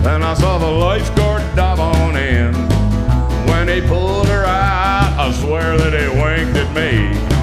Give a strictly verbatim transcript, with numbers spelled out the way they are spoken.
and I saw the lifeguard dive on in. When he pulled her out, I swear that he winked at me.